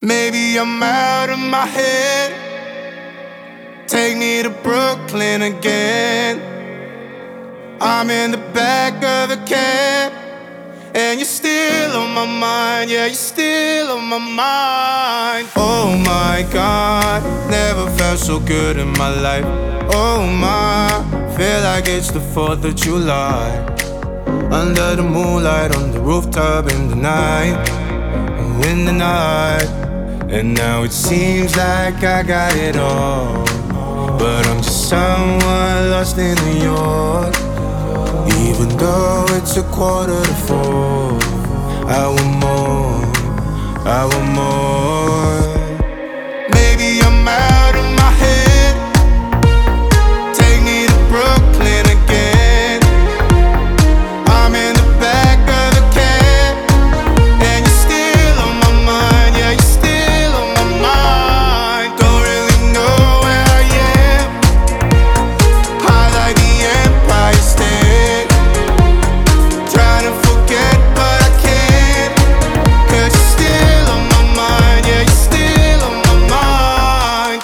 Maybe I'm out of my head. Take me to Brooklyn again. I'm in the back of a cab, and you're still on my mind. Yeah, you're still on my mind. Oh my God, never felt so good in my life. Oh my, feel like it's the 4th of July. Under the moonlight, on the rooftop in the night, in the night. And now it seems like I got it all, but I'm just someone lost in New York. Even though it's 3:45, I want more, I want more. Maybe I'm out of my head. Take me to Brooklyn again. I'm in the back of a cab, and you're still on my mind. Yeah, you're still on my mind. Don't really know where I am. High like the Empire State. Trying to forget, but I can't. 'Cause you're still on my mind. Yeah, you're still on my mind.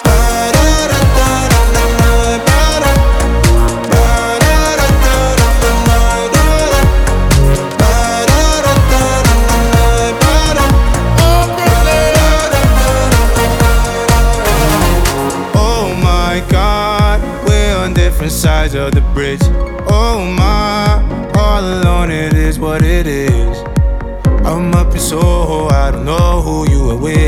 Oh my God, we're on different sides of the bridge. Oh my, all alone it is what it is. I'm up in Soho, I don't know who you are with.